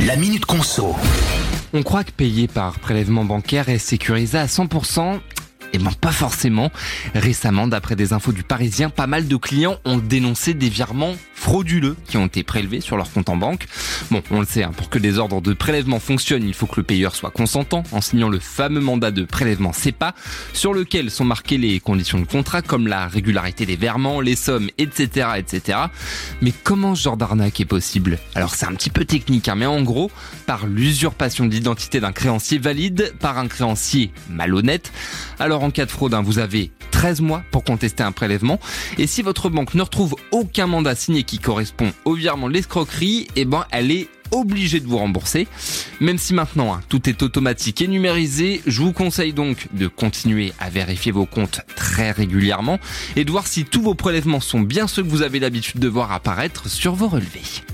La Minute Conso. On croit que payer par prélèvement bancaire est sécurisé à 100%. Eh ben pas forcément. Récemment, d'après des infos du Parisien, pas mal de clients ont dénoncé des virements frauduleux qui ont été prélevés sur leur compte en banque. Bon, on le sait, pour que des ordres de prélèvement fonctionnent, il faut que le payeur soit consentant en signant le fameux mandat de prélèvement SEPA, sur lequel sont marquées les conditions de contrat comme la régularité des virements, les sommes, etc., etc. Mais comment ce genre d'arnaque est possible ? Alors c'est un petit peu technique, mais en gros, par l'usurpation de l'identité d'un créancier valide par un créancier malhonnête. Alors en cas de fraude, vous avez 13 mois pour contester un prélèvement. Et si votre banque ne retrouve aucun mandat signé qui correspond au virement de l'escroquerie, elle est obligée de vous rembourser. Même si maintenant tout est automatique et numérisé, je vous conseille donc de continuer à vérifier vos comptes très régulièrement et de voir si tous vos prélèvements sont bien ceux que vous avez l'habitude de voir apparaître sur vos relevés.